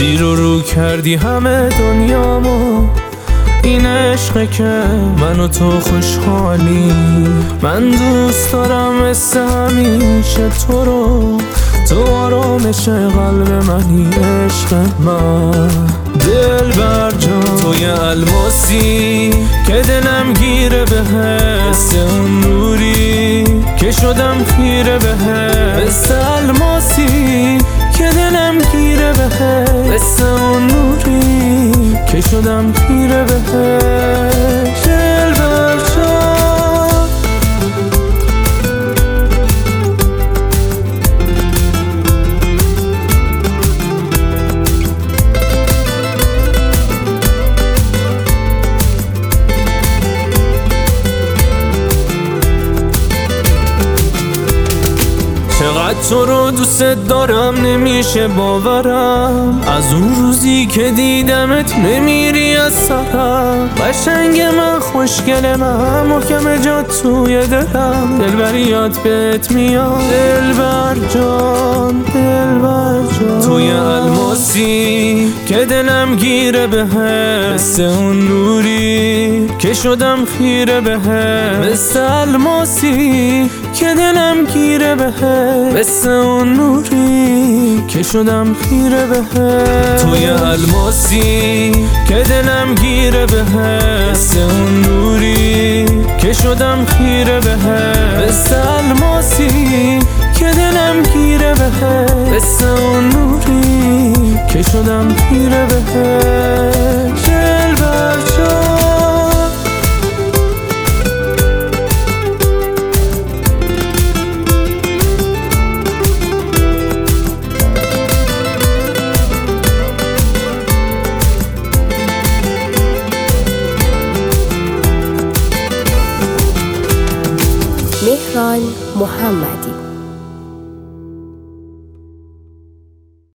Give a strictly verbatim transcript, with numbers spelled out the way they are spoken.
زیر و رو کردی همه دنیامو، این عشقه که من و تو خوشحالی. من دوست دارم مثل همیشه تو رو، تو آرامش قلب منی عشق من. دل بر جان توی الماسی که دلم گیره به حس اون نوری که شدم خیره به حس الماسی که دلم گیره به حس اون نوری که شدم خیره به حس. دل بر جان چقدر تو رو دوست دارم نمیشه باورم، از اون روزی که دیدمت نمیری از سرم. قشنگ من خوشگل من محکم جا توی دلم، دلبریات بهت میاد دلبر جان دلبر جان. توی الماسی که دلم گیره به حس اون نوری که شدم خیره به حس الماسی که دلم گیره به حس اون نوری که شدم خیره به حس. توی الماسی که دلم گیره به حس اون نوری که شدم خیره به حس الماسی که دلم گیره به حس اون نوری که شدم خیره به حس. دلبر جان مهران محمدی.